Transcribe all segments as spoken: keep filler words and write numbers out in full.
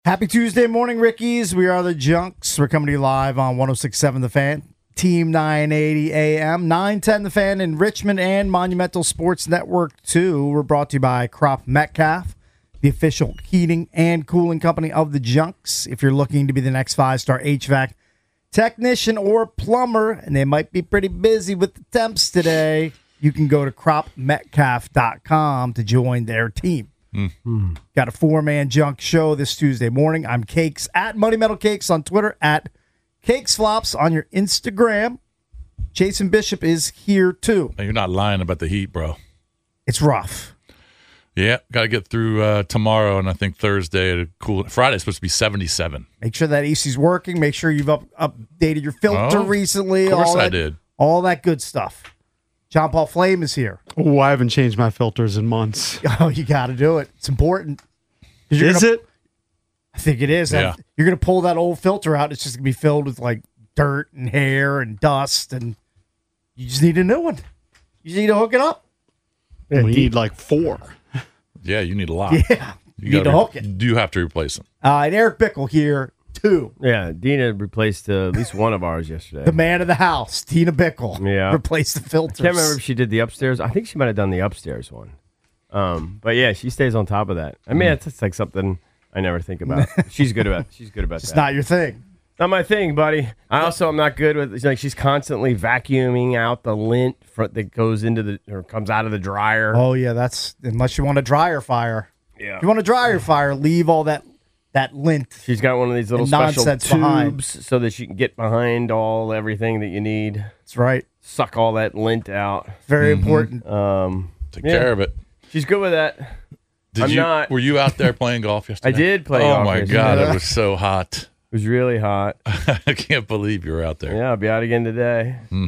Happy Tuesday morning, Rickies. We are the Junks. We're coming to you live on one oh six point seven The Fan, Team nine eighty A M, nine ten The Fan in Richmond, and Monumental Sports Network two. We're brought to you by Crop Metcalf, the official heating and cooling company of the Junks. If you're looking to be the next five-star H V A C technician or plumber, and they might be pretty busy with the temps today, you can go to crop metcalf dot com to join their team. Mm-hmm. Got a four-man junk show this Tuesday morning. I'm Cakes at Money Metal Cakes on Twitter, at Cakes Flops on your Instagram. Jason Bishop is here too. You're not lying about the heat, bro. It's rough. Yeah, got to get through uh, tomorrow and I think Thursday. To cool. Friday's supposed to be seventy-seven. Make sure that A C's working. Make sure you've up, updated your filter oh, recently. Of course all that, I did. All that good stuff. John Paul Flame is here. Oh, I haven't changed my filters in months. Oh, you got to do it. It's important. Is gonna, it? I think it is. Yeah. You're going to pull that old filter out. It's just going to be filled with like dirt and hair and dust, and you just need a new one. You just need to hook it up. We need like four. Yeah, you need a lot. Yeah. You, You need to re- hook it. Do you have to replace them? Uh, and Eric Bickle here, too. Yeah, Dina replaced uh, at least one of ours yesterday. The man of the house, Tina Bickle. Yeah. Replaced the filters. I can't remember if she did the upstairs. I think she might have done the upstairs one. Um, but yeah, she stays on top of that. I mean, it's, it's like something I never think about. She's good about. She's good about It's that. not your thing. Not my thing, buddy. I also am not good with. Like she's constantly vacuuming out the lint fr- that goes into the or comes out of the dryer. Oh, yeah, that's unless you want a dryer fire. Yeah. If you want a dryer fire, leave all that that lint. She's got one of these little And special nonsense tubes behind. so that she can get behind all everything that you need. That's right. Suck all that lint out. Very important. Um, Take Yeah. care of it. she's good with that. Did I'm you? not- Were you out there playing golf yesterday? I did play Oh golf my yesterday. god, it was so hot. It was really hot. I can't believe you were out there. Yeah, I'll be out again today. No,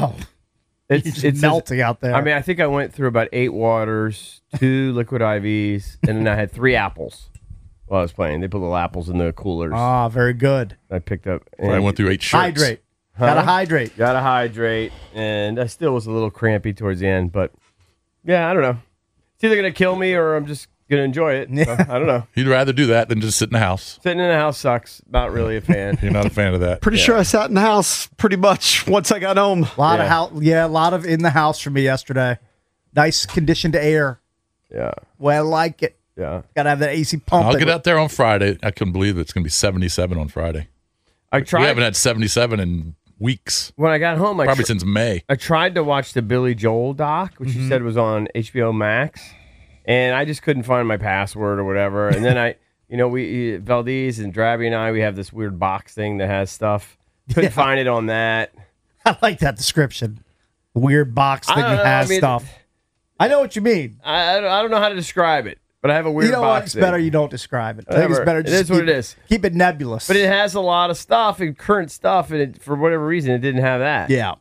It's you're just it's melting out there. I mean, I think I went through about eight waters, two liquid I Vs, and then I had three apples while I was playing. They put little apples in the coolers. ah, very good. I picked up. I went through eight shirts. Hydrate. Gotta hydrate. Gotta hydrate, and I still was a little crampy towards the end, but yeah, I don't know. It's either gonna kill me or I'm just gonna enjoy it. So, I don't know. You'd rather do that than just sit in the house. Sitting in the house sucks. Not really a fan. You're not a fan of that. Pretty sure I sat in the house pretty much once I got home. A lot Yeah. of house, yeah, a lot of in the house for me yesterday. Nice conditioned air. Yeah, Well, I like it. yeah. Gotta have that A C pumping. I'll get out there on Friday. I couldn't believe it's going to be seventy-seven on Friday. I We tried haven't had seventy-seven in weeks, when I got home. I probably tr- since May. I tried to watch the Billy Joel doc, which you said was on H B O Max, and I just couldn't find my password or whatever. And then I, you know, we Valdez and Drabby and I, we have this weird box thing that has stuff. Couldn't Yeah. find it on that. I like that description. Weird box I thing don't that know, has I mean, stuff. I know what you mean. I, I don't- I don't know how to describe it, but I have a weird You know box what? It's thing. better you don't describe it. I think it's Whatever. better It just is what keep, it is. keep it nebulous. But it has a lot of stuff and current stuff, and it, for whatever reason, it didn't have that. yeah.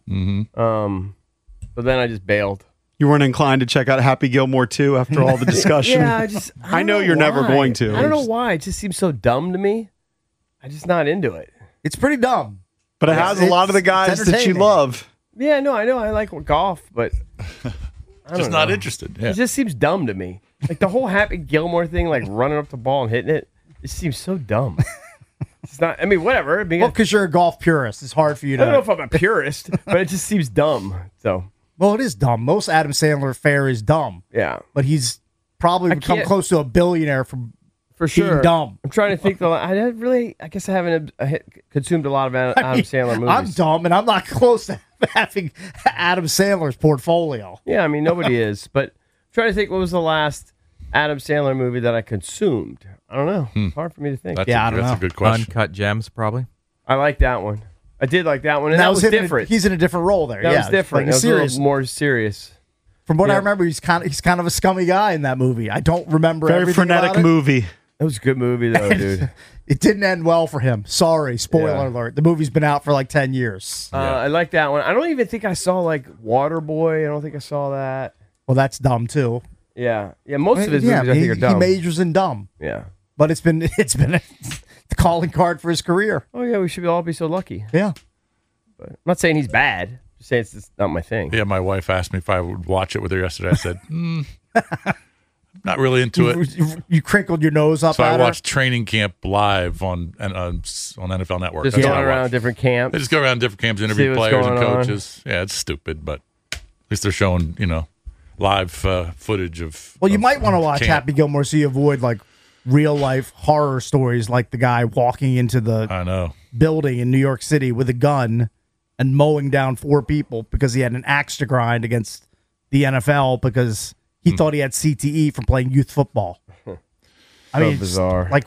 Um. So then I just bailed. You weren't inclined to check out Happy Gilmore too after all the discussion. Yeah, I just. I, I don't know you're never why. going to. I don't know why. It just seems so dumb to me. I'm just not into it. It's pretty dumb. But it has a lot of the It's- guys it's that you entertaining. love. Yeah, no, I know. I like golf, but I don't Just not know. interested. Yeah. It just seems dumb to me. Like the whole Happy Gilmore thing, like running up the ball and hitting it, it seems so dumb. It's not. I mean, whatever. I mean, Well, because you're a golf purist. It's hard for you I don't know to. if I'm a purist, but it just seems dumb. So Well, it is dumb. Most Adam Sandler fare is dumb, yeah, but he's probably I become can't- close to a billionaire from for being sure. dumb. I'm trying to think. The I didn't really. I guess I haven't uh, hit- consumed a lot of Adam, I mean, Sandler movies. I'm dumb, and I'm not close to having Adam Sandler's portfolio. Yeah, I mean nobody is. But I'm trying to think. What was the last Adam Sandler movie that I consumed? I don't know. It's hard for me to think. That's, Yeah, a, I don't that's a know. good question. Uncut Gems, probably. I like that one. I did like that one, and, And that, was, him in a- different. he's in a different role there. that yeah, was different. Like That was a little serious. more serious. From what I yeah. remember, he's kind of he's kind of a scummy guy in that movie. I don't remember Very everything frenetic about it. movie. That was a good movie though, dude. It didn't end well for him. Sorry, spoiler Yeah. alert. The movie's been out for like ten years. Uh, I like that one. I don't even think I saw like Waterboy. I don't think I saw that. Well, that's dumb too. Yeah, yeah. Most of his yeah, movies I he, think are dumb. he majors in dumb, yeah. but it's been it's been a the calling card for his career. Oh yeah, we should all be so lucky. Yeah. But I'm not saying he's bad. Just saying it's just not my thing. Yeah, my wife asked me if I would watch it with her yesterday. I said, mm, Not really into it. You, you crinkled your nose up So at I her? watched training camp live on and on, on N F L Network. Just That's going what I around watch. different camps. They just go around different camps, interview See what's players and going on. coaches. Yeah, it's stupid, but at least they're showing you know live uh, footage of. Well, you of might want to watch camp. Happy Gilmore so you avoid like real life horror stories like the guy walking into the I know. building in New York City with a gun and mowing down four people because he had an axe to grind against the N F L because he Hmm. thought he had C T E from playing youth football. I So mean, it's bizarre. Like,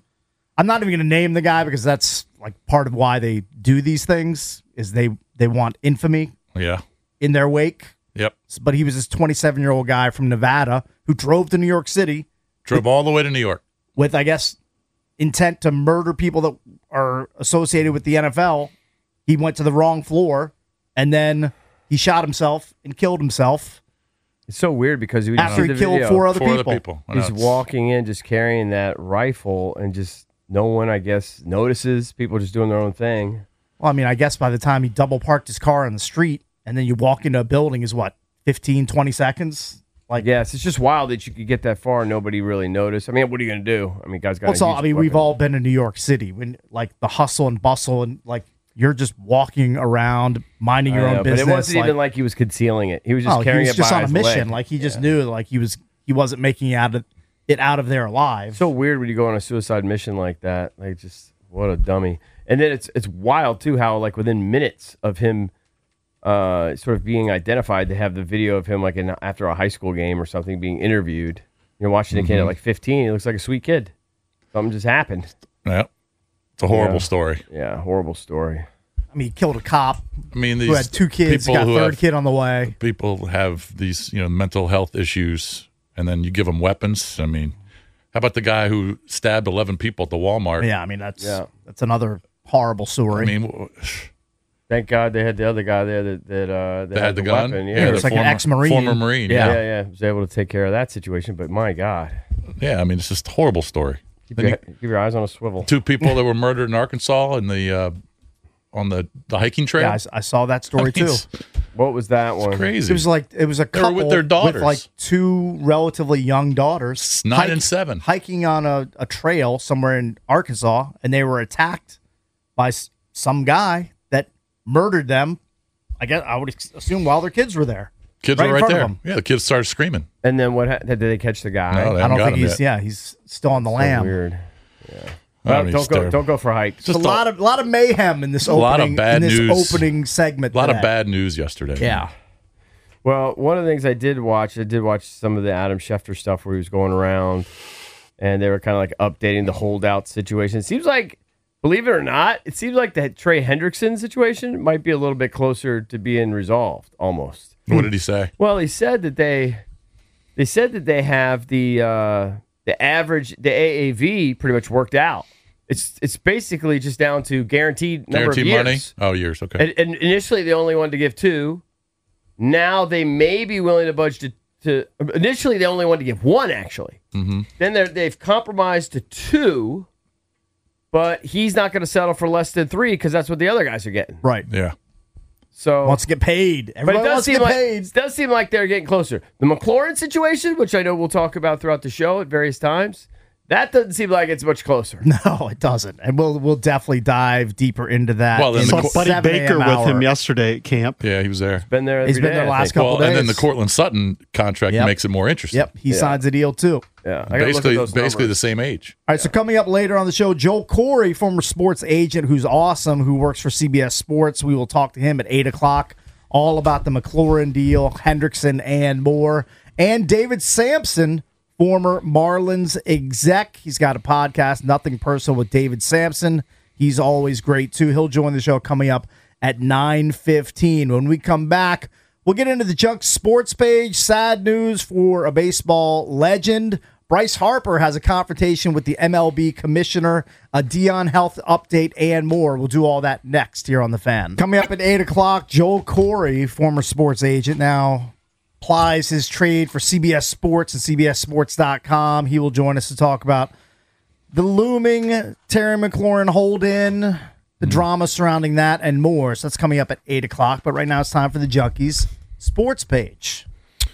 I'm not even going to name the guy because that's like part of why they do these things is they they want infamy Yeah. in their wake. Yep. But he was this twenty-seven year old guy from Nevada who drove to New York City Drove all the way to New York. with, I guess, intent to murder people that are associated with the N F L. He went to the wrong floor, and then he shot himself and killed himself It's so weird because we after see he the killed video. four other Four people. other people. I know, He's it's- walking in just carrying that rifle and just no one, I guess, notices. People just doing their own thing. Well, I mean, I guess by the time he double parked his car on the street and then you walk into a building is what, fifteen, twenty seconds? Like, Yes, it's just wild that you could get that far and nobody really noticed. I mean, what are you going to do? I mean, guys got well, it's all, I mean, we've all been in New York City when like the hustle and bustle and like you're just walking around, minding your own But business. it wasn't like, even like he was concealing it. He was just oh, he carrying was it just by on a his mission. leg. Like he just knew like he was he wasn't making it out of it out of there alive. So weird when you go on a suicide mission like that. Like, just what a dummy. And then it's it's wild too how like within minutes of him uh, sort of being identified, to have the video of him like in after a high school game or something being interviewed. You're watching a kid Mm-hmm. at like fifteen. He looks like a sweet kid. Something just happened. Yep. It's a horrible Yeah. story. Yeah, horrible story. I mean, he killed a cop I mean, these who had two kids, people got a who third have, kid on the way. people have these, you know, mental health issues, and then you give them weapons. I mean, how about the guy who stabbed eleven people at the Walmart? Yeah, I mean that's Yeah. that's another horrible story. I mean, w- Thank God they had the other guy there that that uh, that they had the, gun. weapon. Yeah, Yeah, the it's like an former- ex-Marine. Former Marine. yeah, Yeah. yeah, yeah. Was able to take care of that situation. But my God, Yeah, I mean, it's just a horrible story. keep Then your, you- keep your eyes on a swivel. two people that were murdered in Arkansas in the uh, on the, the hiking trail. yeah, I s- I, saw that I story mean, too. it's What was that one? crazy. It was like it was a They were couple with their daughters. like two relatively young daughters, nine hike- and seven. hiking on a, a trail somewhere in Arkansas, and they were attacked by s- some guy that murdered them. I guess I would ex- assume while their kids were there. Kids right were in right front of there. them. Yeah, the kids started screaming. And then what? Ha- did they catch the guy? No, they I haven't don't got think him he's yet. yeah he's still on the So lam. weird. Yeah. I Well, mean, don't it's go. terrible. Don't go for hikes. It's a lot of lot of mayhem in this opening. lot of bad in this news. opening segment. A lot of today. bad news yesterday. Yeah. Well, one of the things I did watch, I did watch some of the Adam Schefter stuff where he was going around, and they were kind of like updating the holdout situation. It seems like, believe it or not, it seems like the Trey Hendrickson situation might be a little bit closer to being resolved, almost. What did he say? Well, he said that they, they said that they have the uh, the average, the A A V pretty much worked out. It's it's basically just down to guaranteed number Guaranteed of years. money? Oh, years. Okay. And, and initially, they only wanted to give two. Now they may be willing to budge to. to initially, they only wanted to give one, actually. Mm-hmm. Then they're, they've compromised to two, but he's not going to settle for less than three because that's what the other guys are getting. Right. Yeah. So, Wants to get paid. but it Everybody does wants to seem get like paid. it does seem like they're getting closer. The McLaurin situation, which I know we'll talk about throughout the show at various times, that doesn't seem like it's much closer. No, it doesn't, and we'll we'll definitely dive deeper into that. Well, then in the Saw the co- Buddy seven Baker a.m. with hour. him yesterday at camp. Yeah, he was there. Been there. He's every been day, there I last think. couple Well, and then the days. Cortland Sutton contract Yep. makes it more interesting. Yep, he Yeah. signs a deal too. Yeah, I gotta look at Basically, those basically the numbers. same age. All right, so coming up later on the show, Joel Corey, former sports agent who's awesome, who works for C B S Sports. We will talk to him at eight o'clock, all about the McLaurin deal, Hendrickson, and more. And David Sampson, former Marlins exec. He's got a podcast, Nothing Personal with David Sampson. He's always great, too. He'll join the show coming up at nine fifteen. When we come back, we'll get into the Junk Sports page. Sad news for a baseball legend. Bryce Harper has a confrontation with the M L B commissioner, a Dion Health update, and more. We'll do all that next here on The Fan. Coming up at eight o'clock, Joel Corey, former sports agent, now plies his trade for C B S Sports and C B S Sports dot com. He will join us to talk about the looming Terry McLaurin hold-in, the drama surrounding that, and more. So that's coming up at eight o'clock. But right now it's time for the Junkies Sports page.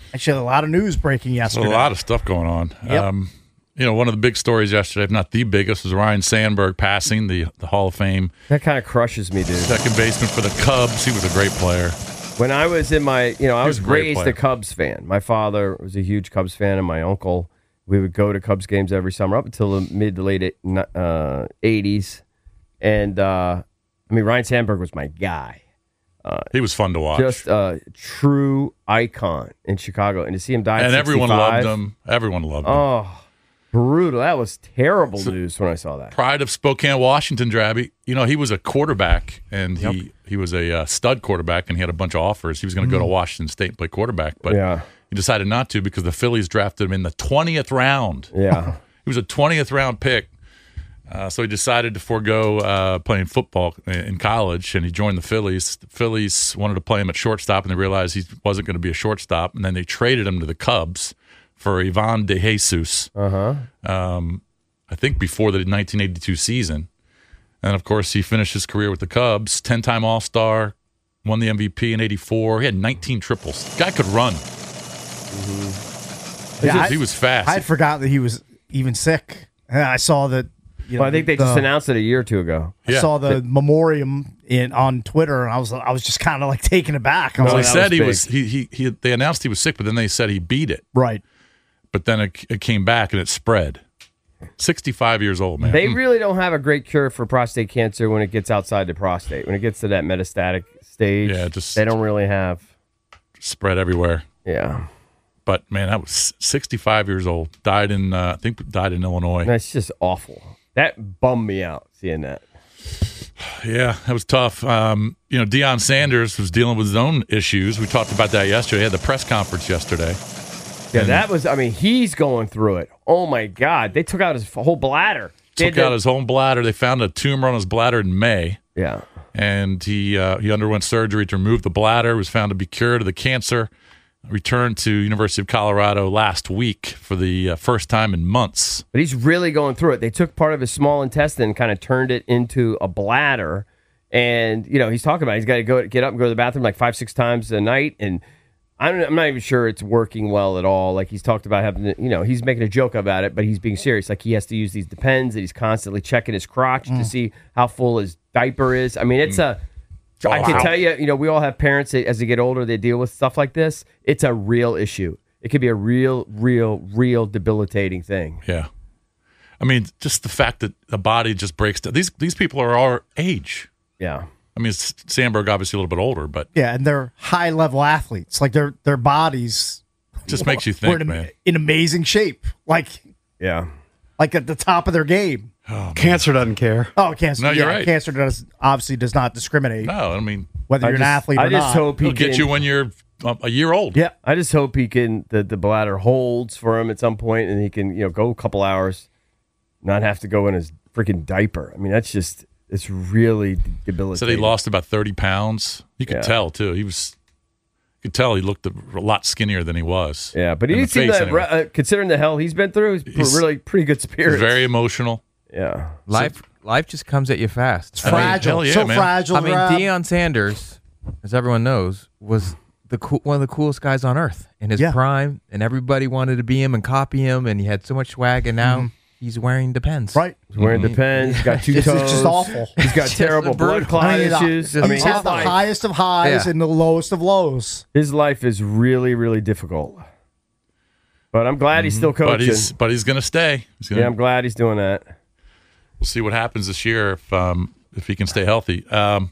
Actually, a lot of news breaking There's yesterday. a lot of stuff going on. Yep. Um, you know, one of the big stories yesterday, if not the biggest, was Ryan Sandberg passing the, the Hall of Fame That kind of crushes me, dude. second baseman for the Cubs. He was a great player. When I was in my, you know, I was was a great raised player. a Cubs fan. My father was a huge Cubs fan, and my uncle, we would go to Cubs games every summer up until the mid to late uh, eighties. And, uh, I mean, Ryan Sandberg was my guy. He was fun to watch. Just a true icon in Chicago. And to see him die at and everyone sixty-five, loved him. Everyone loved him. Oh, brutal. That was terrible news when I saw that. Pride of Spokane, Washington, Drabby. You know, he was a quarterback, and he, Yep. he was a uh, stud quarterback, and he had a bunch of offers. He was going to go to Washington State and play quarterback, but Yeah. he decided not to because the Phillies drafted him in the twentieth round. Yeah. He was a twentieth round pick. Uh, so he decided to forego uh, playing football in college, and he joined the Phillies. The Phillies wanted to play him at shortstop, and they realized he wasn't going to be a shortstop, and then they traded him to the Cubs for Ivan De Jesus, Uh-huh. um, I think before the nineteen eighty-two season. And, of course, he finished his career with the Cubs, ten-time All-Star, won the M V P in eighty-four. He had nineteen triples. Guy could run. Yeah, I- he was fast. I had forgotten that he was even sick. And I saw that. You know, Well, I think they the- just announced it a year or two ago. I Yeah. saw the memoriam in on Twitter, and I was I was just kind of like taken aback. I was Well, like, they that said was he big. was he, he he they announced he was sick, but then they said he beat it. right. But then it, it came back and it spread. sixty-five years old, man. They really don't have a great cure for prostate cancer when it gets outside the prostate. When it gets to that metastatic stage, Yeah, just- they don't really have. spread everywhere. Yeah, But man, that was sixty-five years old. Died in uh, I think died in Illinois. that's just awful. That bummed me out seeing that. Yeah, that was tough. Um, you know, Deion Sanders was dealing with his own issues. We talked about that yesterday. He had the press conference yesterday. Yeah, And that was. I mean, he's going through it. Oh my God, they took out his whole bladder. They Took did- out his whole bladder. They found a tumor on his bladder in May, Yeah, and he uh, he underwent surgery to remove the bladder. Was found to be cured of the cancer. Returned to University of Colorado last week for the uh, first time in months. but he's really going through it. They took part of his small intestine, and kind of turned it into a bladder, and you know he's talking about it. He's got to go get up and go to the bathroom like five, six times a night, and I don't, I'm not even sure it's working well at all. Like he's talked about having, to, you know, he's making a joke about it, but he's being serious. Like he has to use these Depends, and he's constantly checking his crotch to see how full his diaper is. I mean, it's a. I can wow. tell you, you know, we all have parents that, as they get older, they deal with stuff like this. It's a real issue. It could be a real, real, real debilitating thing. Yeah. I mean, just the fact that the body just breaks down. These these people are our age. Yeah. I mean, it's Sandberg obviously a little bit older, but Yeah, and they're high level athletes. Like their their bodies it just makes you were think, in, man. in amazing shape. Like Yeah. like at the top of their game. Cancer doesn't care. Oh, cancer! No, you're yeah, right. cancer does obviously does not discriminate No, I mean, whether I you're an just- athlete I or just not. hope he it'll get can, you when you're um, a year old. yeah, I just hope he can the, the bladder holds for him at some point, and he can, you know, go a couple hours, not have to go in his freaking diaper. I mean, that's just it's really debilitating. Said he lost about thirty pounds. You could Yeah. tell too. He was, you could tell he looked a, a lot skinnier than he was. Yeah, but he In the didn't seem face, that, anyway. uh, considering the hell he's been through, he's, He's- really pretty good He spirit. was very emotional. Yeah. Life life just comes at you fast. I mean, fragile, hell yeah, so man. fragile. I mean, Rob. Deion Sanders, as everyone knows, was the cool, one of the coolest guys on earth in his Yeah. prime, and everybody wanted to be him and copy him, and he had so much swag, and now he's wearing Depends. right? He's wearing Depends. He's got two It's, toes. it's just awful. He's got just terrible blood brutal. clot I mean, issues. He's I mean, his had the life, highest of highs Yeah. and the lowest of lows. his life is really, really difficult. But I'm glad he's still coaching. But he's but he's gonna stay. He's gonna, yeah, I'm glad he's doing that. We'll see what happens this year if um, if he can stay healthy. Um,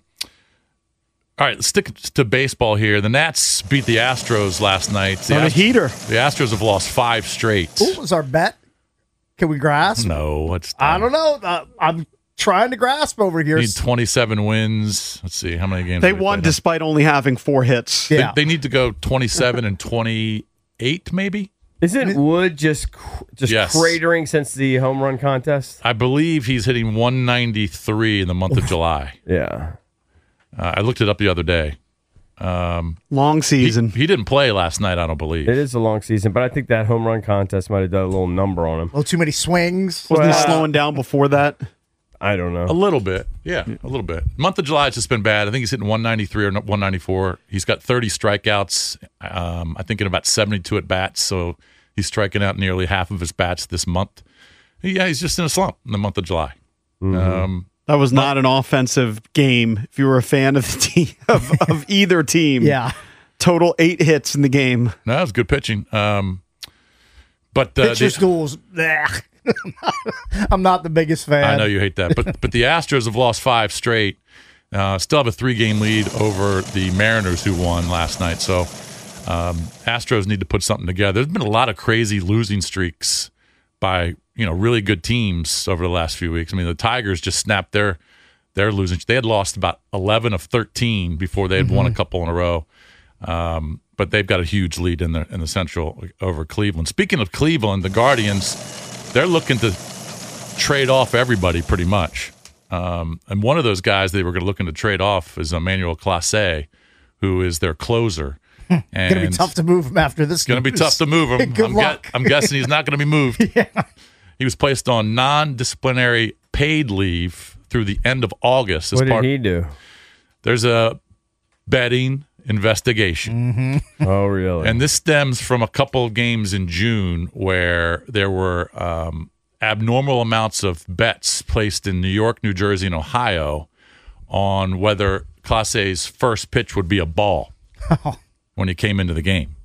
all right, let's stick to baseball here. The Nats beat the Astros last night. The, On a Ast- heater. the Astros have lost five straight. Who was our bet? Can we grasp? No, it's I don't know. Uh, I'm trying to grasp over here. Need twenty-seven wins. Let's see how many games They have won played now? despite only having four hits. They, Yeah. they need to go twenty-seven and twenty-eight, maybe. Isn't Wood just cr- just Yes. cratering since the home run contest? I believe he's hitting one ninety-three in the month of July. Yeah. Uh, I looked it up the other day. Long He, season. he didn't play last night, I don't believe. It is a long season, but I think that home run contest might have done a little number on him. A little too many swings. Wasn't Well, he slowing down before that? I don't know. A little bit, yeah, a little bit. Month of July has just been bad. I think he's hitting one ninety-three or one ninety-four. He's got thirty strikeouts, um, I think in about seventy-two at bats, so he's striking out nearly half of his bats this month. Yeah, he's just in a slump in the month of July. Mm-hmm. Um, That was not an offensive game. If you were a fan of the team of, of either team, Yeah. total eight hits in the game. no, it was good pitching. Um, but uh, Pitcher the- schools. bleh. I'm not the biggest fan. I know you hate that, but but the Astros have lost five straight. Uh, still have a three-game lead over the Mariners, who won last night. So um, Astros need to put something together. There's been a lot of crazy losing streaks by you know really good teams over the last few weeks. I mean, the Tigers just snapped their their losing. They had lost about eleven of thirteen before they had won a couple in a row. Um, but they've got a huge lead in the in the Central over Cleveland. Speaking of Cleveland, the Guardians, they're looking to trade off everybody pretty much. Um, and one of those guys they were going to looking to trade off is Emmanuel Clase, who is their closer. And It's going to be tough to move him after this. It's going to be news. tough to move him. Good I'm, luck. I'm guessing he's not going to be moved. Yeah. He was placed on non-disciplinary paid leave through the end of August. As What part, did he do? There's a betting investigation. Oh, really? And this stems from a couple of games in June where there were um, abnormal amounts of bets placed in New York, New Jersey, and Ohio on whether Clase's first pitch would be a ball when he came into the game.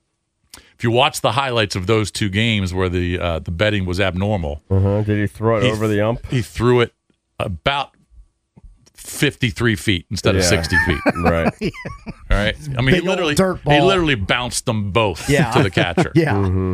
If you watch the highlights of those two games where the uh, the betting was abnormal, uh-huh. Did he throw it he, over the ump? he threw it about fifty-three feet instead of Yeah. sixty feet. Right. All right. I mean, he Big old literally dirt he ball. literally bounced them both Yeah. to the catcher. Yeah.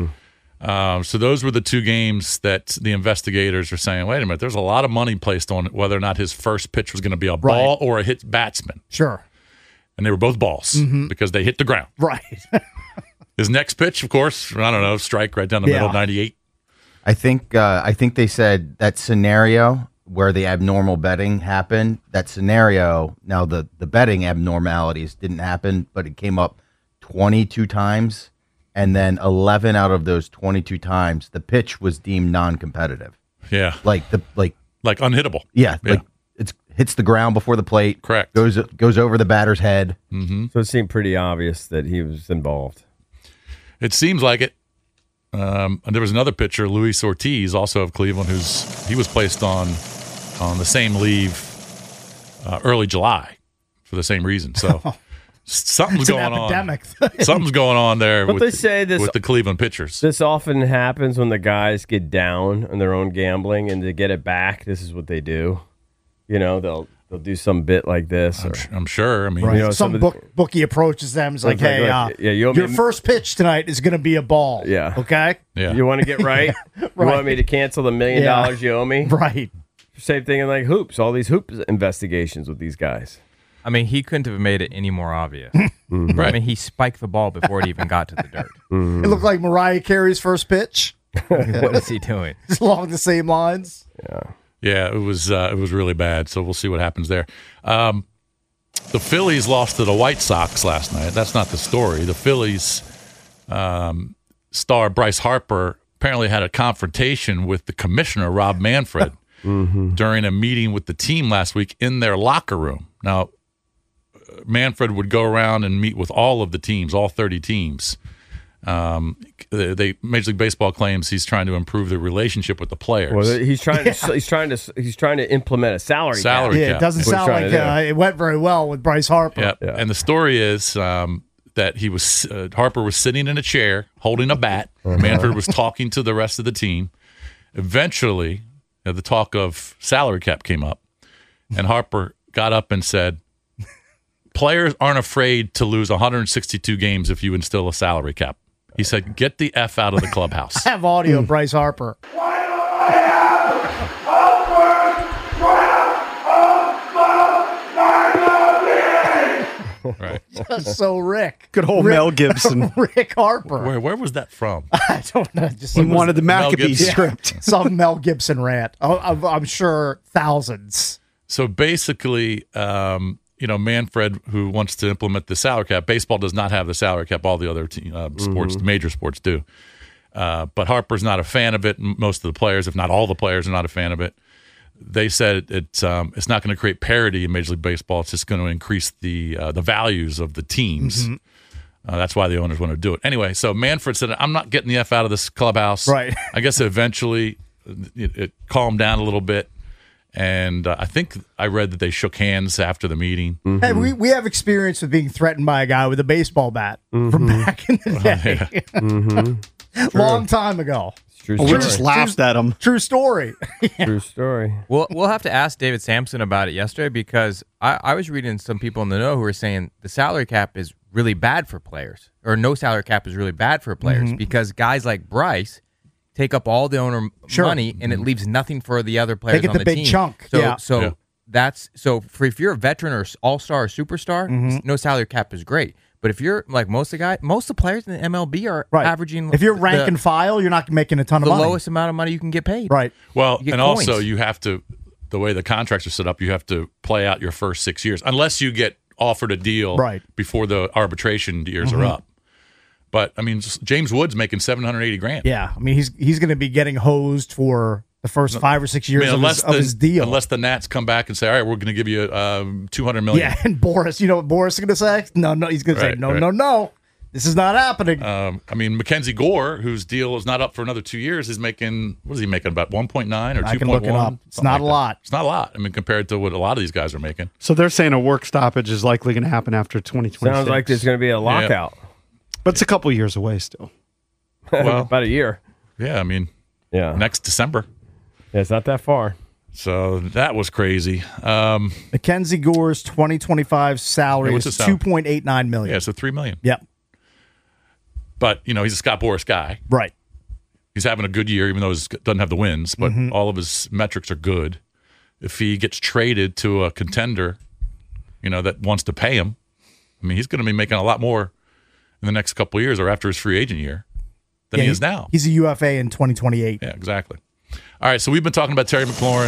Um, so those were the two games that the investigators are saying, wait a minute, there's a lot of money placed on whether or not his first pitch was going to be a ball or a hit batsman. Sure. And they were both balls because they hit the ground. Right. His next pitch, of course, I don't know, strike right down the Yeah. middle, ninety-eight. I think uh, I think they said that scenario where the abnormal betting happened. That scenario. Now the the betting abnormalities didn't happen, but it came up twenty-two times, and then eleven out of those twenty-two times, the pitch was deemed non-competitive. Yeah. Like the like Like unhittable. yeah, Yeah. like it's hits the ground before the plate. Correct. Goes goes over the batter's head. So it seemed pretty obvious that he was involved. It seems like it. Um, and there was another pitcher, Luis Ortiz, also of Cleveland, who's he was placed on on the same leave uh, early July for the same reason. So something's It's an going on. epidemic. Something's going on there But with, they say this- with the Cleveland pitchers. This often happens when the guys get down on their own gambling, and to get it back, this is what they do. You know, they'll they'll do some bit like this. Or, I'm sure. I mean, Right. You know, Some some of book, bookie approaches them. Is like, It's like, hey, like, uh, yeah, you owe me your a- first pitch tonight is going to be a ball. Yeah. Okay. yeah. You want to get right? You want me to cancel the million Yeah. dollars you owe me? Right. Same thing in like hoops. All these hoops investigations with these guys. I mean, he couldn't have made it any more obvious. I Right. mean, he spiked the ball before it even got to the dirt. It looked like Mariah Carey's first pitch. What is he doing? It's along the same lines. Yeah, it was uh, it was really bad. So we'll see what happens there. Um, the Phillies lost to the White Sox last night. That's not the story. The Phillies um, star Bryce Harper apparently had a confrontation with the commissioner Rob Manfred during a meeting with the team last week in their locker room. Now, Manfred would go around and meet with all of the teams, all thirty teams. Um, they, they Major League Baseball claims he's trying to improve the relationship with the players. Well, he's trying to he's trying to he's trying to implement a salary Salary cap. Yeah, cap. it doesn't That's what sound he's like trying to uh, it went very well with Bryce Harper. Yep. Yeah. And the story is um, that he was uh, Harper was sitting in a chair holding a bat. Manfred was talking to the rest of the team. Eventually, uh, the talk of salary cap came up, and Harper got up and said, "Players aren't afraid to lose one hundred sixty-two games if you instill a salary cap." He said, "Get the F out of the clubhouse." I have audio of Bryce Harper. Right. That's so Rick. Good old Rick- Mel Gibson. Rick Harper. Where where was that from? I don't know. Just He some, wanted the Maccabee Gibson. script. some Mel Gibson rant. Oh, I'm, I'm sure thousands. So basically, um, you know, Manfred, who wants to implement the salary cap, baseball does not have the salary cap. All the other te- uh, sports, the major sports do. Uh, but Harper's not a fan of it. M- Most of the players, if not all the players, are not a fan of it. they said it's um, it's not going to create parity in Major League Baseball. It's just going to increase the uh, the values of the teams. Mm-hmm. Uh, that's why the owners want to do it. Anyway, so Manfred said, I'm not getting the F out of this clubhouse. Right. I guess eventually it, it calmed down a little bit. And uh, I think I read that they shook hands after the meeting. Hey, we, we have experience with being threatened by a guy with a baseball bat from back in the day. Mm-hmm. Long time ago. True We story. just laughed at him. True story. True story. We'll we'll have to ask David Sampson about it yesterday because I, I was reading some people in the know who were saying the salary cap is really bad for players, or no salary cap is really bad for players because guys like Bryce take up all the owner Sure. money and it leaves nothing for the other players. get on the the big team. chunk, So yeah. so Yeah. that's so for if you're a veteran or all star or superstar, no salary cap is great. But if you're like most of the guys, most of the players in the M L B are Right. averaging. If you're rank the, and file, you're not making a ton of the money. lowest amount of money you can get paid. Right. Well, You get and also coins. you have to, the way the contracts are set up, you have to play out your first six years, unless you get offered a deal Right. before the arbitration years Mm-hmm. are up. But I mean, just- James Wood's making seven hundred eighty grand. Yeah. I mean, he's he's going to be getting hosed for the first five or six I years mean, of, unless his, of the, his deal. unless the Nats come back and say, all right, we're going to give you um, two hundred million. Yeah, and Boris, you know what Boris is going to say? No, no, he's going to say, Right, no, right. no, no. This is not happening. Um, I mean, Mackenzie Gore, whose deal is not up for another two years, is making, what is he making, about one point nine or I two can point one? look it up. It's not a lot. It's not a lot. I mean, compared to what a lot of these guys are making. So they're saying a work stoppage is likely going to happen after twenty twenty-six. Sounds like there's going to be a lockout. But it's a couple years away still. Well, About a year. yeah, I mean, Yeah. next December. Yeah, it's not that far. So that was crazy. Um, Mackenzie Gore's twenty twenty-five salary Yeah, what's is his salary? two point eight nine million yeah, dollars. so three million. Yep. But you know, he's a Scott Boras guy. Right. He's having a good year, even though he doesn't have the wins. But all of his metrics are good. If he gets traded to a contender, you know, that wants to pay him, I mean, he's going to be making a lot more in the next couple of years or after his free agent year than Yeah, he is now. He's a U F A in twenty twenty-eight. Yeah, exactly. All right, so we've been talking about Terry McLaurin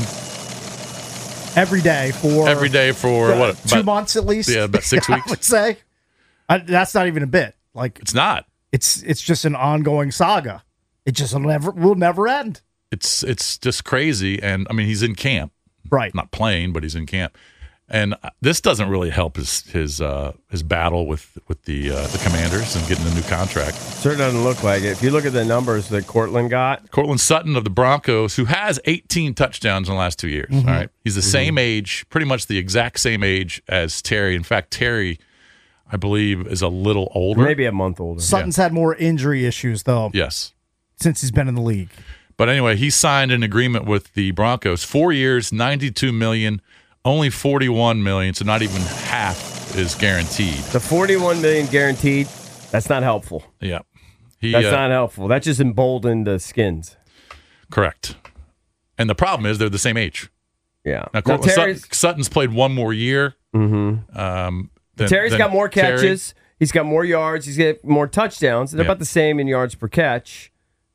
Every day for every day for uh, what? two about- months at least. Yeah, about six I weeks. would say. I, that's not even a bit. Like It's not. it's it's just an ongoing saga. It just will never will never end. It's it's just crazy. And I mean, he's in camp. Right. Not playing, but he's in camp. And this doesn't really help his his uh, his battle with with the uh, the Commanders and getting a new contract. Certainly doesn't look like it. If you look at the numbers that Cortland got, Cortland Sutton of the Broncos, who has eighteen touchdowns in the last two years. Mm-hmm. All right, he's the same age, pretty much the exact same age as Terry. In fact, Terry, I believe, is a little older. maybe a month older. Sutton's had more injury issues though Yes. since he's been in the league. But anyway, he signed an agreement with the Broncos, four years, ninety-two million, only forty-one million, so not even half is guaranteed. The forty-one million guaranteed, that's not helpful. Yeah, he That's uh, not helpful. That just emboldened the Skins. correct. And the problem is they're the same age. Yeah. Now, Now, Cortland Terry's, Sutton, Sutton's played one more year. Mm-hmm. Um, than- Terry's than got more Terry. catches. He's got more yards. He's got more touchdowns. They're Yeah. about the same in yards per catch.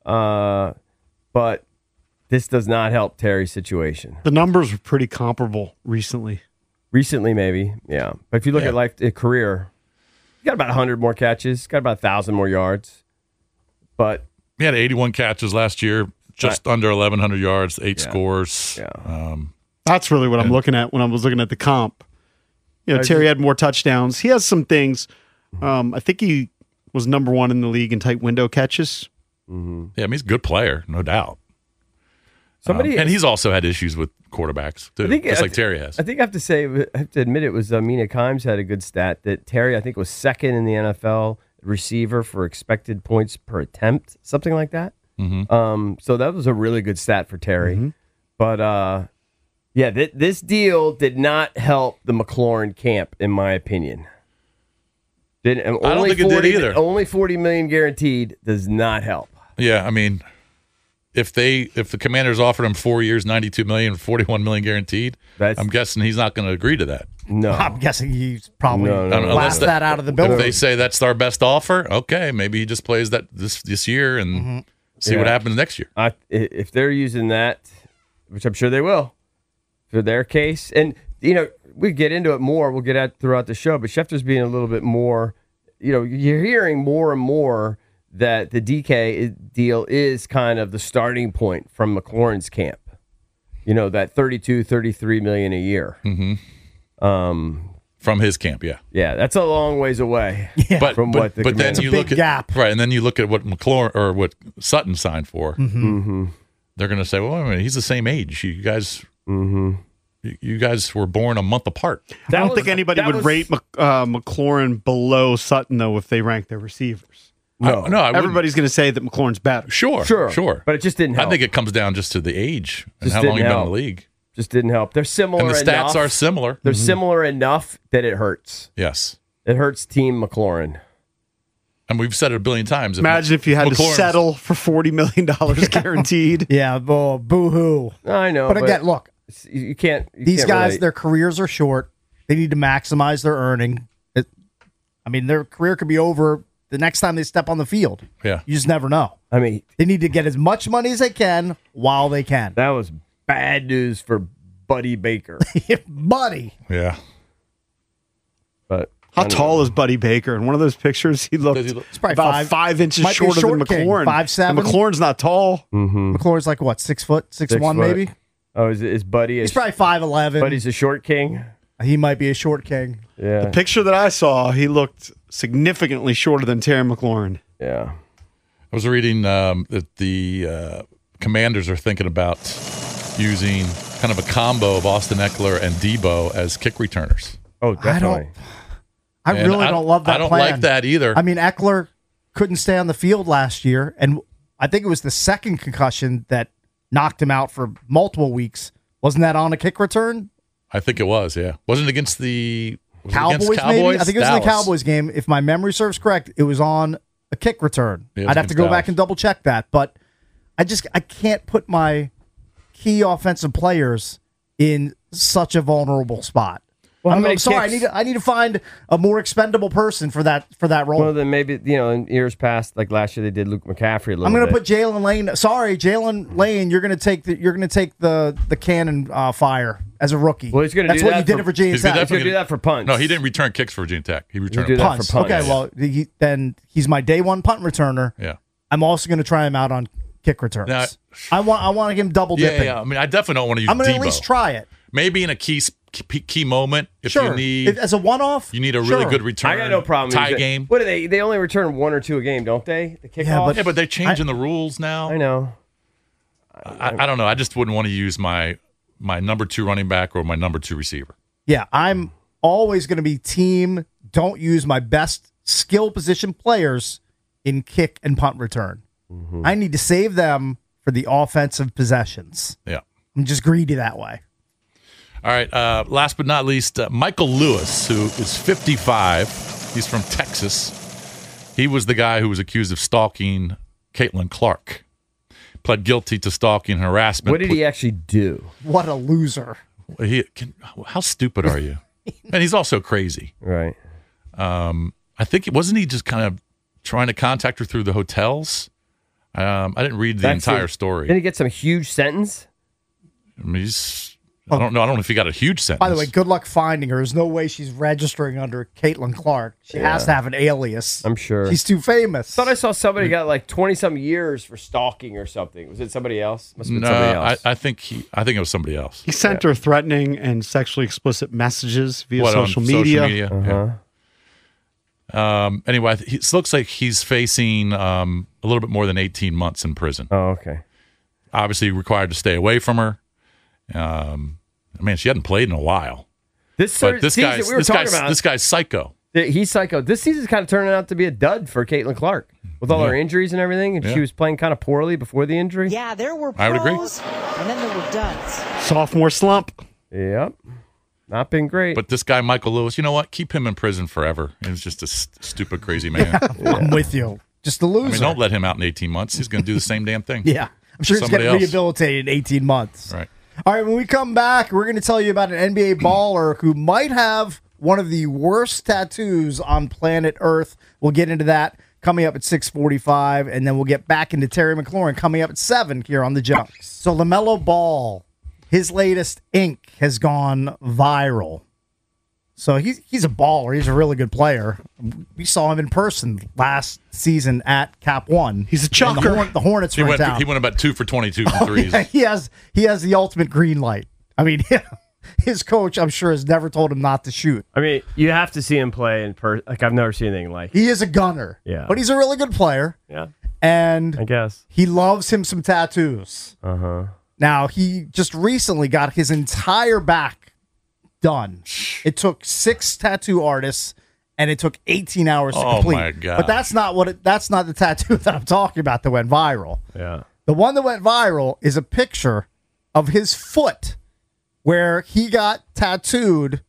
Uh, but this does not help Terry's situation. The numbers were pretty comparable recently. Recently, maybe, yeah. But if you look Yeah. at life uh, career, he got about one hundred more catches, got about one thousand more yards. But He had eighty-one catches last year, just under eleven hundred yards, eight Yeah. scores. Yeah. Um, That's really what I'm looking at when I was looking at the comp. You know, I Terry had more touchdowns. He has some things. Um, I think he was number one in the league in tight window catches. yeah, I mean, he's a good player, no doubt. somebody, Um, and he's also had issues with quarterbacks, too, I think- just I like th- Terry has. I think I have to say, I have to admit, it was uh, Mina Kimes had a good stat that Terry, I think, was second in the N F L receiver for expected points per attempt, something like that. Mm-hmm. Um, so that was a really good stat for Terry. But uh, yeah, th- this deal did not help the McLaurin camp, in my opinion. Did I don't think it did either. Only forty million guaranteed does not help. Yeah, I mean, if they if the Commanders offered him four years, ninety-two million, forty-one million guaranteed, That's- I'm guessing he's not going to agree to that. No, I'm guessing he's probably No, no, no. laughed Unless that out of the If building. they say that's our best offer, okay, maybe he just plays that this this year and see what Yeah. happens next year. I, if they're using that, which I'm sure they will, for their case, and you know, we get into it more. We'll get at throughout the show, but Schefter's being a little bit more. You know, you're hearing more and more that the D K deal is kind of the starting point from McLaurin's camp. You know, that thirty-two, thirty-three million a year. Mm-hmm. Um, From his camp, yeah. yeah, that's a long ways away. Yeah. But From but, what the but then Commanders- you Big look at gap. right, and then you look at what McLaurin or what Sutton signed for. Mm-hmm. They're going to say, "Well, wait a minute, he's the same age. You guys, Mm-hmm. you, you guys were born a month apart." I don't was- think anybody that would was- rate Mc, uh, McLaurin below Sutton, though, if they rank their receivers. No, I, no, I wouldn't- Everybody's going to say that McLaurin's better. sure, sure, sure. but it just didn't help. I think it comes down just to the age and Just how long didn't you've been in help. the league, just didn't help. They're similar and the stats enough. are similar. They're similar enough that it hurts. Yes, It hurts Team McLaurin. and we've said it a billion times. Imagine if you had to McLaurin's- settle for forty million dollars guaranteed. Yeah, bo- boo-hoo. I know, But again, look, you you can't. You these can't guys, relate. their careers are short. They need to maximize their earning. It, I mean, their career could be over the next time they step on the field. Yeah, You just never know. I mean, They need to get as much money as they can while they can. that was bad news for Buddy Baker. Buddy. yeah. But How anyway. tall is Buddy Baker? In one of those pictures, he looked Does he look- It's probably about five. five, inches might be a shorter than short king. McLaurin. Five, seven? And McLaurin's not tall. Mm-hmm. McLaurin's like what, six foot, six, Six one foot. maybe? Oh, is, is Buddy? A, He's probably five eleven. Buddy's a short king. He might be a short king. Yeah, Picture that I saw, he looked significantly shorter than Terry McLaurin. yeah. I was reading um, that the uh, Commanders are thinking about using kind of a combo of Austin Eckler and Debo as kick returners. Oh, I don't- definitely. I And really don't love that I don't plan. like that either. I mean, Eckler couldn't stay on the field last year, and I think it was the second concussion that knocked him out for multiple weeks. Wasn't that on a kick return? I think it was. Yeah, wasn't it against the was it Cowboys, against maybe? Cowboys? I think it was in the Dallas. Cowboys game. If my memory serves correct, it was on a kick return. Yeah, it was I'd have to against go Dallas. back and double check that, but I just I can't put my key offensive players in such a vulnerable spot. Well, how I'm, many I'm sorry. I kicks- need to, I need to find a more expendable person for that for that role. Well, then maybe you know, in years past, like last year, they did Luke McCaffrey a little. I'm going bit. to put Jalen Lane. Sorry, Jalen Lane. You're going to take the you're going to take the the cannon uh, fire as a rookie. Well, he's gonna That's do what that you did for- at Virginia He's Tech. gonna He's gonna do that for punts. No, he didn't return kicks for Virginia Tech. He returned do that punts. for punts. Okay, well he, then he's my day one punt returner. Yeah. I'm also going to try him out on kick returns. Now- I want I want him double Yeah, dipping. yeah. I mean, I definitely don't want to use I'm going to Debo. at least try it. Maybe in a key s- key, key moment if Sure. you need If- as a one off. you need a really good return. I got no problem. Tie Is it- game. What do they? They only return one or two a game, don't they? The kickoff. Yeah, but- Yeah, but they're changing the rules now. I know. I, I don't know. I just wouldn't want to use my my number two running back or my number two receiver. Yeah, I'm always going to be team. Don't use my best skill position players in kick and punt return. Mm-hmm. I need to save them for the offensive possessions. Yeah. I'm just greedy that way. All right. Uh, last but not least, uh, Michael Lewis, who is fifty-five. He's from Texas. He was the guy who was accused of stalking Caitlin Clark. Pled guilty to stalking and harassment. What did he actually do? What a loser. He, can, how stupid are you? And he's also crazy. Right. Um, I think wasn't he just kind of trying to contact her through the hotels? Um, I didn't read the That's entire it. story. Did he get some huge sentence? I mean, he's, I don't know. I don't know if he got a huge sentence. By the way, good luck finding her. There's no way she's registering under Caitlin Clark. She has to have an alias. I'm sure. She's too famous. I thought I saw somebody got like twenty some years for stalking or something. Was it somebody else? Must have been no, somebody I, else. I think he. I think it was somebody else. He sent her threatening and sexually explicit messages via What, on social media. uh-huh. Yeah. Um, anyway, I th- it looks like he's facing um, a little bit more than eighteen months in prison. Oh, okay. Obviously, required to stay away from her. Um, I mean, she hadn't played in a while. This, But ser- this season guy's we were this talking guy's about, this guy's psycho. he's psycho. This season's kind of turning out to be a dud for Caitlin Clark with all Yeah. her injuries and everything, and Yeah. she was playing kind of poorly before the injury. Yeah, there were I would agree. pros, and then there were duds. Sophomore slump. Yep. Not been great. But this guy, Michael Lewis, you know what? Keep him in prison forever. He's just a st- stupid, crazy man. I'm with you. Just a I loser. mean, don't let him out in eighteen months. He's going to do the same damn thing. yeah. I'm sure he's Somebody getting else. rehabilitated in eighteen months. Right. All right, when we come back, we're going to tell you about an N B A baller who might have one of the worst tattoos on planet Earth. We'll get into that coming up at six forty-five, and then we'll get back into Terry McLaurin coming up at seven here on The Junks. So LaMelo Ball, his latest ink has gone viral. So he's he's a baller. He's a really good player. We saw him in person last season at Cap One. He's a And chucker. The, Horn- the Hornets He were in went, town. he went about two for twenty-two from threes. Yeah, he has he has the ultimate green light. I mean, his coach, I'm sure, has never told him not to shoot. I mean, you have to see him play in person. Like I've never seen anything like. He is a gunner. Yeah. But he's a really good player. Yeah, And I guess. he loves him some tattoos. Uh huh. Now, he just recently got his entire back done. It took six tattoo artists, and it took eighteen hours to Oh, complete. my God. But that's not what it, that's not the tattoo that I'm talking about that went viral. Yeah. The one that went viral is a picture of his foot where he got tattooed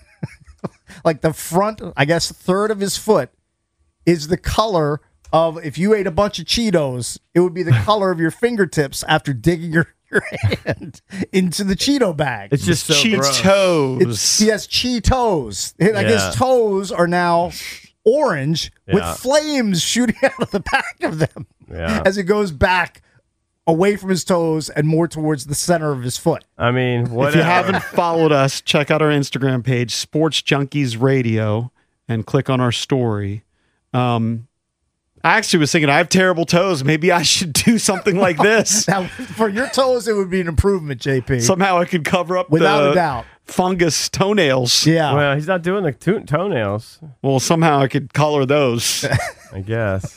like the front, I guess, third of his foot is the color of, if you ate a bunch of Cheetos, it would be the color of your fingertips after digging your, your hand into the Cheeto bag. It's just so gross. Cheetos. It's, he has Cheetos. Like Yeah. his toes are now orange with Yeah. flames shooting out of the back of them Yeah. as it goes back away from his toes and more towards the center of his foot. I mean, whatever. If you haven't followed us, check out our Instagram page, Sports Junkies Radio, and click on our story. Um, I actually was thinking, I have terrible toes. Maybe I should do something like this. Now, for your toes, it would be an improvement, J P. Somehow I could cover up Without the a doubt. fungus toenails. Yeah. Well, he's not doing the to- toenails. Well, somehow I could color those. I guess.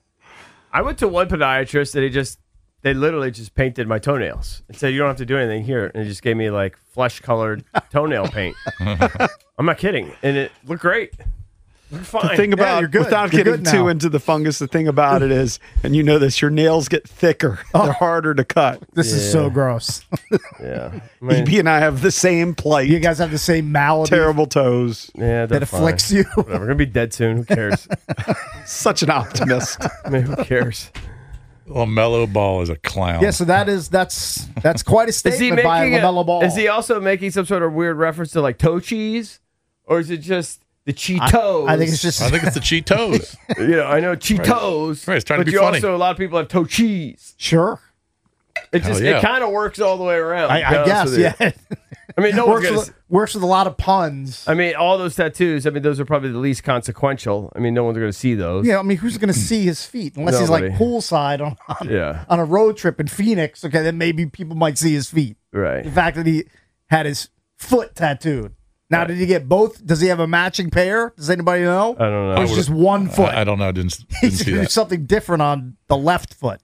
I went to one podiatrist and he just, they literally just painted my toenails and said, you don't have to do anything here. And he just gave me like flesh colored toenail paint. I'm not kidding. And it looked great. Looked fine. The thing about, you're good. without You're getting good too now. into the fungus, the thing about it is, and you know this, your nails get thicker. They're harder to cut. This is so gross. yeah. I mean, E B and I have the same plight. You guys have the same malady Terrible toes. yeah, they're that fine. afflicts you. Whatever. We're going to be dead soon. Who cares? Such an optimist. I mean, who cares? LaMelo Ball is a clown. Yeah, so that is that's that's quite a Is he statement by making a- LaMelo Ball. Is he also making some sort of weird reference to like toe cheese? Or is it just the Cheetos? I think it's just I think it's the Cheetos. you know, I know Cheetos, Right, it's trying to but be you funny. also, a lot of people have toe cheese. sure. It just, Hell yeah. it kind of works all the way around. to I, be I honest guess, with you. yeah. I mean, no one's works, gonna. with, works with a lot of puns. I mean, all those tattoos. I mean, those are probably the least consequential. I mean, no one's going to see those. Yeah, I mean, who's going to see his feet unless he's like Nobody. poolside on on, Yeah. on a road trip in Phoenix? Okay, then maybe people might see his feet. Right. The fact that he had his foot tattooed. Now, Right. did he get both? Does he have a matching pair? Does anybody know? I don't know. Or it's just one foot. I, I don't know. I didn't, didn't He's see going to do that. something different on the left foot.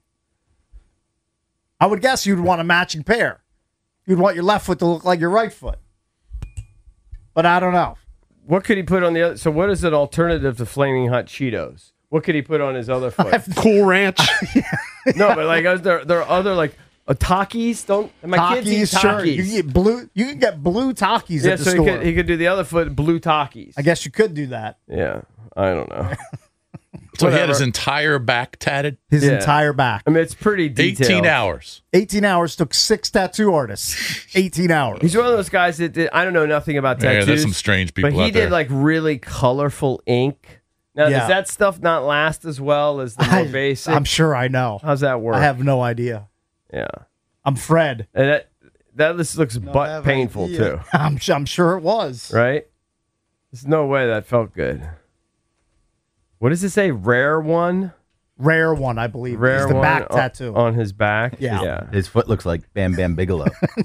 I would guess you'd want a matching pair. You'd want your left foot to look like your right foot. But I don't know. What could he put on the other? So, what is an alternative to Flaming Hot Cheetos? What could he put on his other foot? Cool Ranch. no, but like, is there there are other like uh, Takis? Don't my kids eat Takis, sure. You Takis? can get blue. You can get blue Takis Yeah, at the so he store. could, he could do the other foot blue Takis. I guess you could do that. Yeah, I don't know. So he had his Whatever. entire back tatted. His Yeah. entire back. I mean, it's pretty detailed. eighteen hours. eighteen hours took six tattoo artists. eighteen hours. He's one of those guys that did, I don't know nothing about tattoos. Yeah, there's some strange people But he out did there. like really colorful ink. Now, Yeah. does that stuff not last as well as the more I, basic? I'm sure I know. How's that work? I have no idea. yeah, I'm Fred. and that that this looks butt have painful idea. too, I'm, su- I'm sure it was. right? There's no way that felt good. What does it say? Rare one. Rare one, I believe. Rare is the one back on, tattoo. on his back. Yeah. yeah. His foot looks like Bam Bam Bigelow.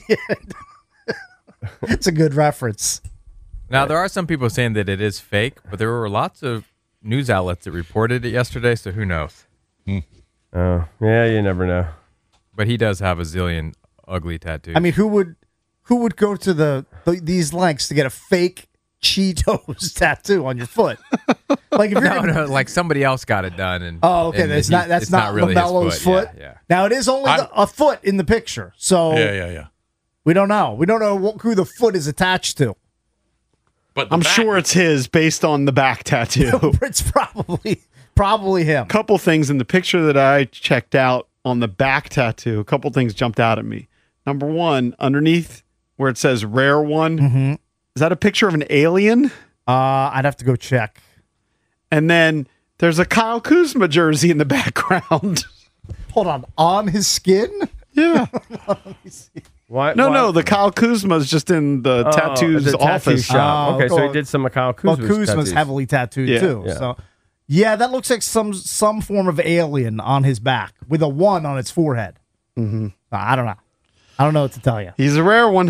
It's a good reference. Now, there are some people saying that it is fake, but there were lots of news outlets that reported it yesterday, so who knows? Oh, yeah. You never know. But he does have a zillion ugly tattoos. I mean, who would who would go to the, the these lengths to get a fake Cheetos tattoo on your foot? Like if you're no, gonna, no, like somebody else got it done. And oh, okay, and that's he- not that's it's not, really his LaMelo's foot. Yeah, yeah. Now it is only I'm- the, a foot in the picture, so Yeah, yeah, yeah. we don't know. We don't know wh- who the foot is attached to. But the I'm back- sure it's his based on the back tattoo. It's probably probably him. Couple things in the picture that I checked out on the back tattoo. A couple things jumped out at me. Number one, underneath where it says "rare one," Mm-hmm. is that a picture of an alien? Uh, I'd have to go check. And then there's a Kyle Kuzma jersey in the background. Hold on, on his skin. Yeah. Why? No, why? no, the Kyle Kuzma's just in the Oh, tattoos the tattoo office. shop. Oh, okay, so cool. he did some of Kyle Well, Kuzma's Kuzma's tattoos. heavily tattooed Yeah. too. Yeah. So, yeah, that looks like some some form of alien on his back with a one on its forehead. Mm-hmm. I don't know. I don't know what to tell you. He's a rare one.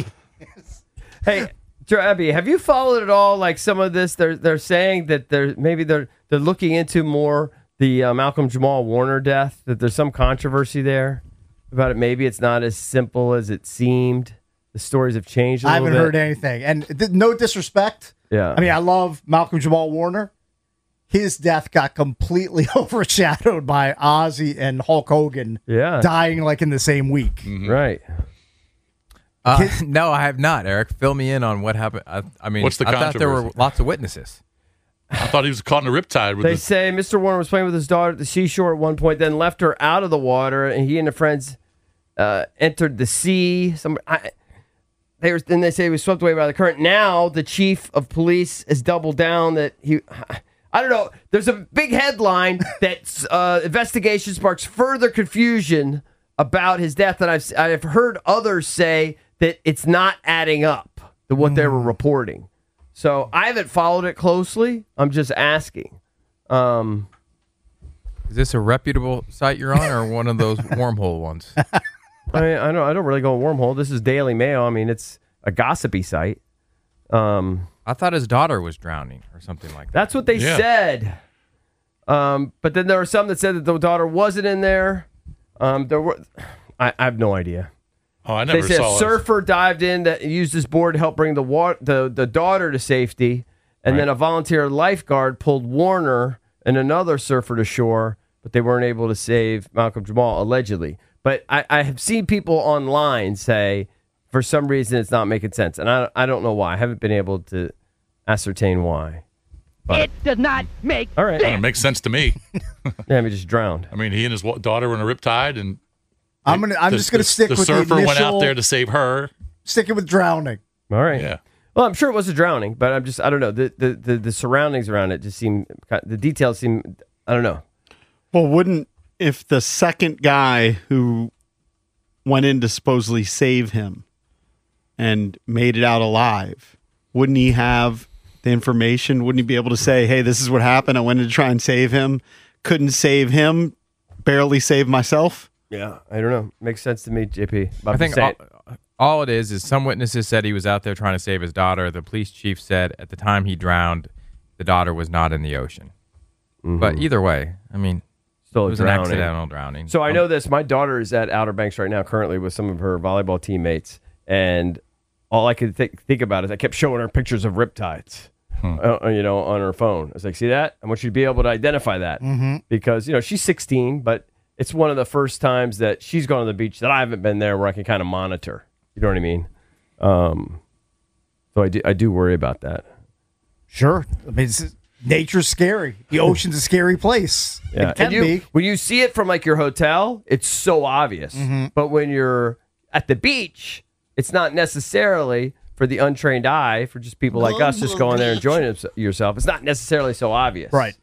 Hey, Abby, have you followed at all? Like some of this, they're they're saying that they're maybe they're they're looking into more the uh, Malcolm Jamal Warner death. That there's some controversy there about it. Maybe it's not as simple as it seemed. The stories have changed a I little haven't bit. heard anything, and th- no disrespect. Yeah. I mean, I love Malcolm Jamal Warner. His death got completely overshadowed by Ozzy and Hulk Hogan Yeah. dying like in the same week. Right. Uh, no, I have not, Eric. Fill me in on what happened. I, I mean, What's the I thought there were controversy? lots of witnesses. I thought he was caught in a riptide with They the, say Mister Warner was playing with his daughter at the seashore at one point, then left her out of the water, and he and the friends uh, entered the sea. Some, I, they were, then they say he was swept away by the current. Now the chief of police has doubled down that he. I don't know. There's a big headline that uh, investigation sparks further confusion about his death, and I've I've heard others say that it's not adding up to what they were reporting. So I haven't followed it closely. I'm just asking. Um, Is this a reputable site you're on, or one of those wormhole ones? I mean, I don't I don't really go wormhole. This is Daily Mail. I mean, it's a gossipy site. Um, I thought his daughter was drowning or something like that. that's what they Yeah. said. Um, but then there were some that said that the daughter wasn't in there. Um, there were. I, I have no idea. oh, I They never said saw a it. surfer dived in that used his board to help bring the wa- the the daughter to safety, and then a volunteer lifeguard pulled Warner and another surfer to shore, but they weren't able to save Malcolm Jamal allegedly. But I, I have seen people online say for some reason it's not making sense, and I I don't know why. I haven't been able to ascertain why. It does not make All right, It makes sense to me. yeah, we just drowned. I mean, he and his wa- daughter were in a riptide, and I'm gonna. I'm the- just gonna the- stick the with surfer the initial. went out there to save her. sticking with drowning. All right. Yeah. Well, I'm sure it was a drowning, but I'm just I don't know the the the, the surroundings around it just seem the details seem I don't know. Well, wouldn't if the second guy who went in to supposedly save him and made it out alive, wouldn't he have the information? Wouldn't he be able to say, hey, this is what happened. I went in to try and save him. Couldn't save him. Barely saved myself. Yeah, I don't know. Makes sense to me, J P. I think all, all it is is some witnesses said he was out there trying to save his daughter. The police chief said at the time he drowned, the daughter was not in the ocean. But either way, I mean, Still it was drowning. an accidental drowning. So I Um, know this. My daughter is at Outer Banks right now, currently with some of her volleyball teammates, and all I could think think about is I kept showing her pictures of riptides, uh, you know, on her phone. I was like, "See that? I want you to be able to identify that because you know she's sixteen, but it's one of the first times that she's gone to the beach that I haven't been there where I can kind of monitor. You know what I mean? Um, so I do I do worry about that. Sure. I mean, it's, nature's scary. The ocean's a scary place. Yeah. It can And you- be. When you see it from like your hotel, it's so obvious. But when you're at the beach, it's not necessarily for the untrained eye, for just people like us just going there and enjoying it- yourself. It's not necessarily so obvious. Right.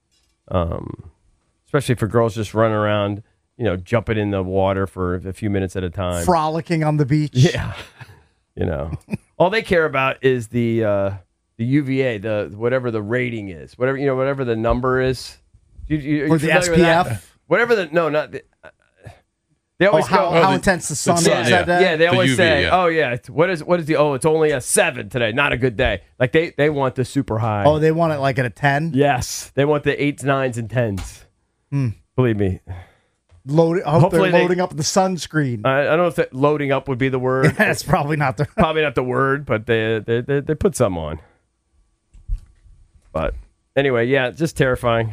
Um, especially for girls just running around, you know, jumping in the water for a few minutes at a time. Frolicking on the beach. Yeah. You know, all they care about is the uh, the U V A, the whatever the rating is, whatever you know, whatever the number is. You, you, are you Or the familiar with that? S P F? Whatever the no, not the. Uh, they Oh, always how, go. how the- intense the sun sun, is yeah. that day? yeah, they The always U V, say, yeah. "Oh yeah, it's, what is what is the? Oh, it's only a seven today. Not a good day." Like they they want the super high. Oh, they want it like at a ten? yes, they want the eights, nines, and tens. Hmm. Believe me, Load, I hope Hopefully they're they- loading up the sunscreen. I, I don't know if that loading up would be the word. That's probably not the. Probably not the word, but they they they, they put some on. But anyway, yeah, just terrifying.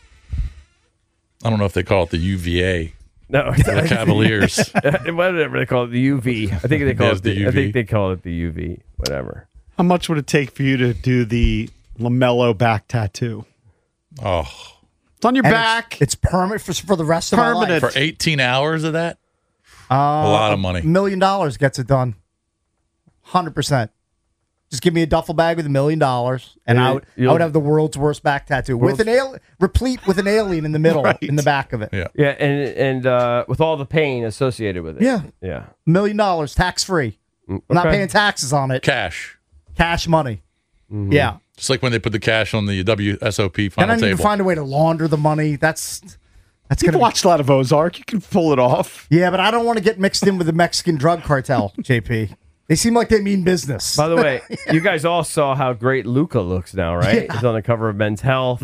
I don't know if they call it the U V A, No, the Cavaliers. whatever they call it, the U V. I think they call Yes, it the, the I U V. think they call it the U V. Whatever. How much would it take for you to do the LaMelo back tattoo? Oh, It's on your And back. It's, it's permanent for, for the rest of Permanent. my life. for eighteen hours of that? Uh, a lot of money. A million dollars gets it done. one hundred percent. Just give me a duffel bag with a million dollars, and Yeah, I would, I you'll- would have the world's worst back tattoo with an alien, replete with an alien in the middle, Right. in the back of it. Yeah. Yeah, and and uh, with all the pain associated with it. Yeah. Yeah. Million dollars, tax free. I'm not okay. paying taxes on it. Cash. Cash money. Yeah. Just like when they put the cash on the W S O P And final I need table. to find a way to launder the money. That's that's You've gonna. watched a lot of Ozark. You can pull it off. Yeah, but I don't want to get mixed in with the Mexican drug cartel, J P. They seem like they mean business. By the way, you guys all saw how great Luca looks now, right? Yeah. He's on the cover of Men's Health.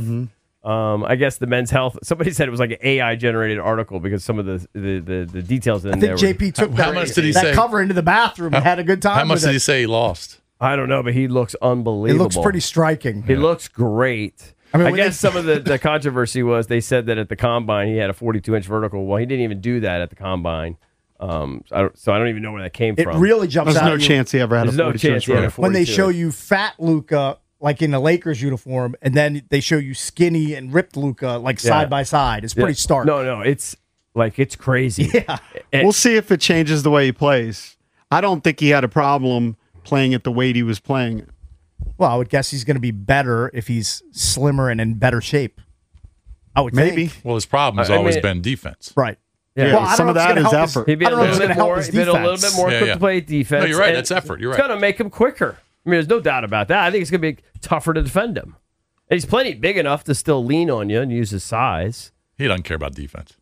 Um, I guess the Men's Health. Somebody said it was like an A I generated article because some of the the, the, the details in I there. think J were- P took How that, much did he that say? cover into the bathroom and had a good time. How much with did it. he say he lost? I don't know, but he looks It unbelievable. looks pretty striking. He looks great. I I, mean, when guess they- some of the, the controversy was they said that at the combine he had a forty-two inch vertical. Well, he didn't even do that at the combine. Um, so I don't, so I don't even know where that came It from. really jumps There's out no at you chance he ever had There's a no forty-two chance he had a vertical. when they forty-two. show you fat Luca like in the Lakers uniform, and then they show you skinny and ripped Luca like Yeah. side by side. It's Yeah. pretty stark. No, no, it's like it's crazy. Yeah. And- We'll see if it changes the way he plays. I don't think he had a problem playing at the weight he was playing it. Well, I would guess he's going to be better if he's slimmer and in better shape. I would Maybe. think. Well, his problem has I- I always mean- been defense. Right. Yeah. Well, I don't Some know of if it's that gonna is help his- effort. He'd be I a don't know if little it's bit gonna help more. his He'd be a little defense. bit more Yeah, quick yeah. to play defense. No, you're right. and That's effort. You're It's right. going to make him quicker. I mean, there's no doubt about that. I think it's going to be tougher to defend him. And he's plenty big enough to still lean on you and use his size. He doesn't care about defense.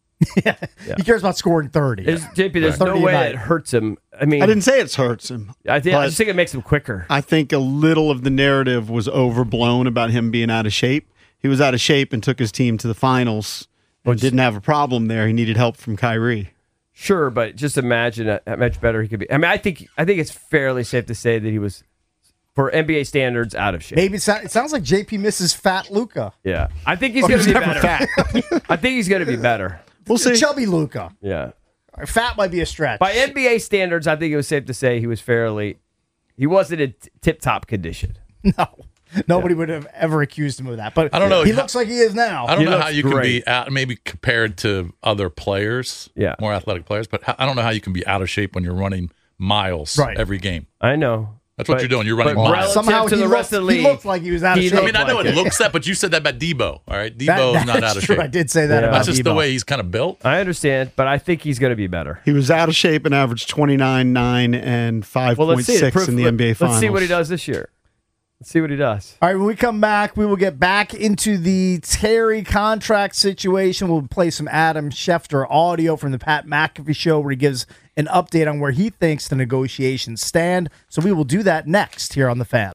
He cares about scoring thirty. There's, J P, there's Right. no thirty a way night. it hurts him. I mean, I didn't say it hurts him. I, think, I but just think it makes him quicker. I think a little of the narrative was overblown about him being out of shape. He was out of shape and took his team to the finals, but didn't have a problem there. He needed help from Kyrie. Sure, but just imagine how- how much better he could be. I mean, I think I think it's fairly safe to say that he was, for N B A standards, out of shape. Maybe it, sound, it sounds like J P misses fat Luca. Yeah, I think he's Or going to he's be never better. I think he's going to be better. We'll see. Chubby Luca. Yeah. Fat might be a stretch. By N B A standards, I think it was safe to say he was fairly, he wasn't in tip top condition. No. Nobody would have ever accused him of that. But I don't know he how- looks like he is now. I don't He know looks how you can great. be out, maybe compared to other players, Yeah. more athletic players, but how, I don't know how you can be out of shape when you're running miles Right. every game. I know. That's what But- you're doing. You're running but miles. relative Somehow to he the looked, rest of the he league, looked like he was out of he shape. I mean, I know like it it. looks that, but you said that about Debo. All right, Debo That- is not that's out of true. shape. I did say that Yeah. about That's just the Debo. way he's kind of built. I understand, but I think he's going to be better. He was out of shape and averaged twenty-nine, nine, and Well, let's see. the five point six proof- in the N B A Finals. Let's see what he does this year. Let's see what he does. All right, when we come back, we will get back into the Terry contract situation. We'll play some Adam Schefter audio from the Pat McAfee show where he gives an update on where he thinks the negotiations stand. So we will do that next here on The Fan.